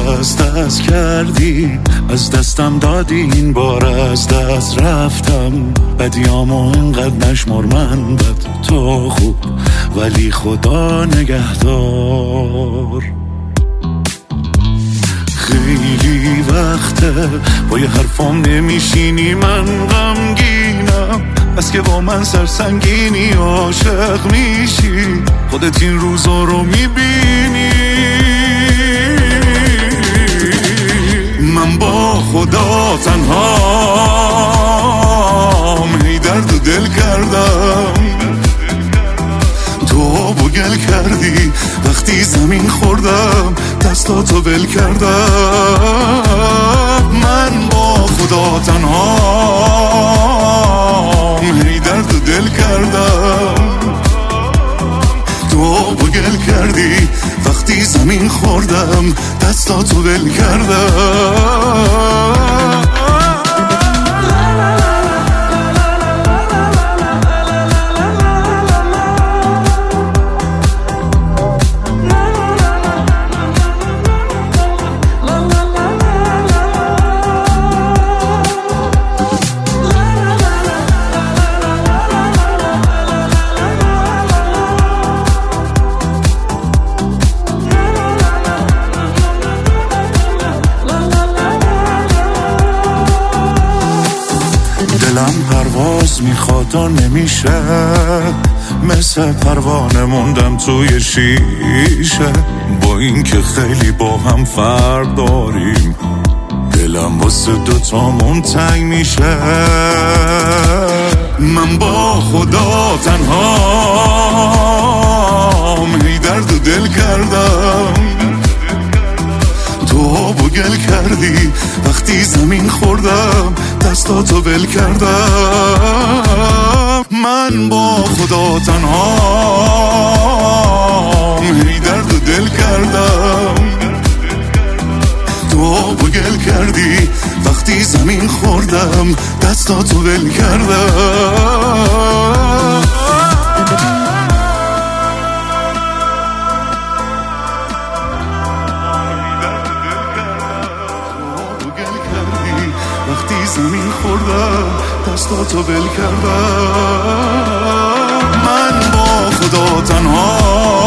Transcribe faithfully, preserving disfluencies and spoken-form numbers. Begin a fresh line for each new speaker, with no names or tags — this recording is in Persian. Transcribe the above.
از دست کردی، از دستم دادی، این بار از دست رفتم. بدیامو اینقدر نشمر، من بد تو خوب، ولی خدا نگهدار. خیلی وقته با یه حرفام نمیشینی، من غمگینم بس که با من سرسنگینی. عاشق میشی، خودت این روزا رو میبینی. من با خدا تنهام، هی درد و دل کردم. تو بگل کردی وقتی زمین خوردم، دستاتو ول کردم. من با خدا تنهام، هی درد و دل کردم. تو بگل کردی وقتی زمین خوردم، دستاتو ول کردم. دلم پرواز میخواد و نمیشه، مثل پروانه موندم توی شیشه. با این که خیلی با هم فرق داریم، دلم واسه دوتامون تنگ میشه. من با خدا تنهام، هی درد و دل کردم. تو بگل کردی وقتی زمین خوردم، دستاتو ول کردم. من با خدا تنهام، هی درد و دل کردم. تو بگل کردی وقتی زمین خوردم، دستاتو ول کردم. وقتی زمین خوردم، دستاتو ول کردم. من با خدا تنها